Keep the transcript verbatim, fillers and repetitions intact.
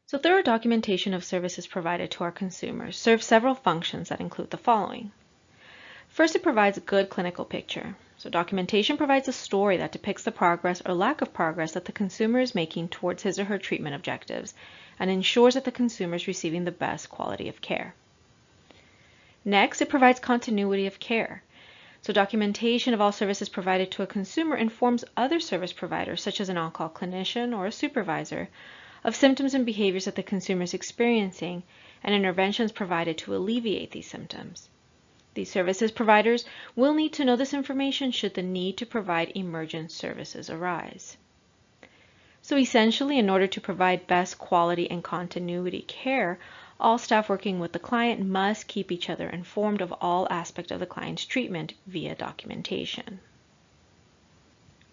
So thorough documentation of services provided to our consumers serves several functions that include the following. First, it provides a good clinical picture. So documentation provides a story that depicts the progress or lack of progress that the consumer is making towards his or her treatment objectives and ensures that the consumer is receiving the best quality of care. Next, it provides continuity of care. So documentation of all services provided to a consumer informs other service providers, such as an on-call clinician or a supervisor, of symptoms and behaviors that the consumer is experiencing and interventions provided to alleviate these symptoms. These services providers will need to know this information should the need to provide emergent services arise. So essentially, in order to provide best quality and continuity care, all staff working with the client must keep each other informed of all aspects of the client's treatment via documentation.